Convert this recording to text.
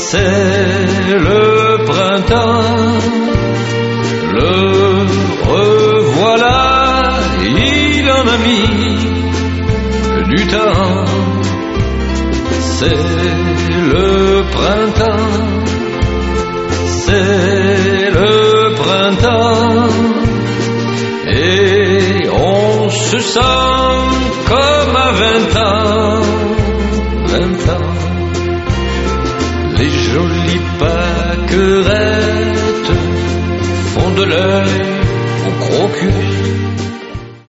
c'est le printemps, le revoilà, il en a mis du temps. C'est le printemps, c'est le printemps, et on se sent comme à 20 ans, 20 ans. Les jolies pâquerettes font de l'œil au crocus,